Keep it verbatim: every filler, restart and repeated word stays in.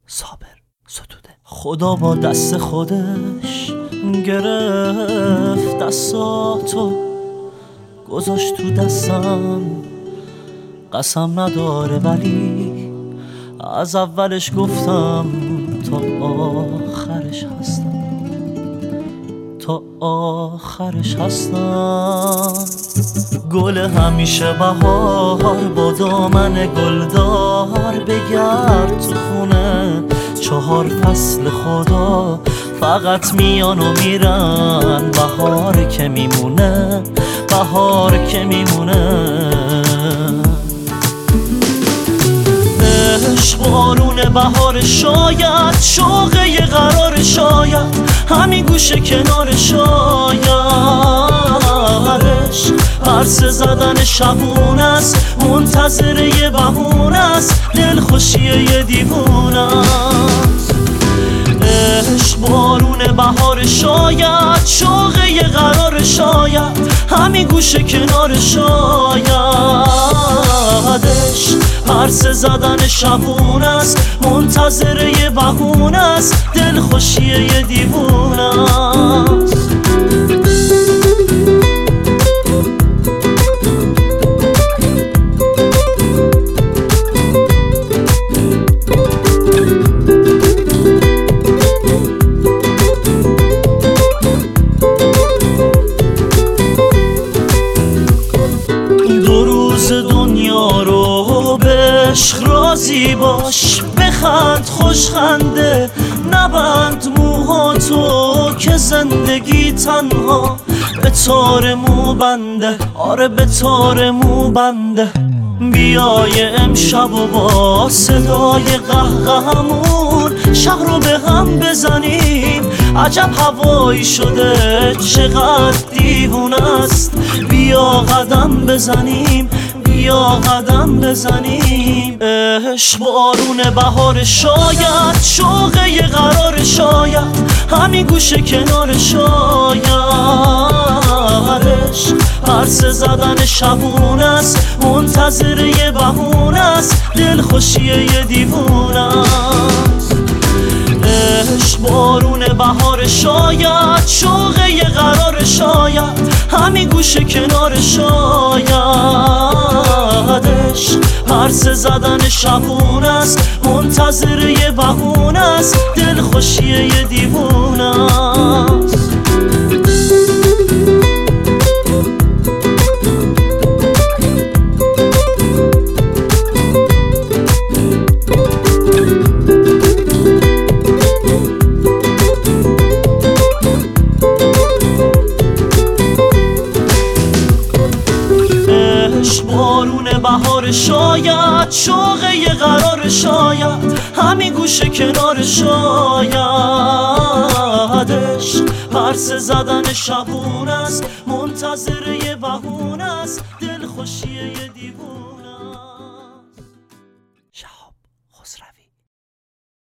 صابر ستوده. خدا با دست خودش گرفت دستاتو، گذاشت تو دستم، قسم نداره ولی از اولش گفتم تا آخرش هستم، تا آخرش هستم. گل همیشه بهار با دامن گلدار، بگرد تو خونه چهار فصل خدا فقط میان و میرن، بهار که میمونه، بهار که میمونه. عشق بارون بهار، شاید شوقه یه قرار، شاید همین گوشه کنار، شایدش عرصه زدن شبون است، منتظر یه بهونه است، دلخوشی یه دیوونه است. عشق بارون بهار، شاید شوقه یه قرار، شاید همین گوشه کنار، شایدش عرصه زدن شبون است، منتظر یه بهونه است، دلخوشی یه دیوونه است. دنیا رو به عشق راضی باش، بخند خوش خنده، نبند موهاتو که زندگی تنها به تار مو بنده، آره به تار مو بنده. بیای امشب و با صدای قهقهمون شهر رو به هم بزنیم، عجب هوایی شده چقدر دیوونه است. بیا قدم بزنیم، بیا قدم بزنیم. عشق بارون بهار، شاید شوقه یه قرار، شاید همین گوشه کنار، شایدش عرصه زدن شبون است، منتظر یه بهونه است، دلخوشی یه دیوونه است. عشق بارون بهار، شاید شوقه یه قرار، شاید همین گوشه کنار، شایدش عرصه زدن شبون است، منتظر یه بهونه است، دلخوشی یه دیوونه است. بارون بهار، شاید شوقه یه قرار، شاید همین گوشه کنار، شایدش عرصه زدن شبون است، منتظر یه بهونه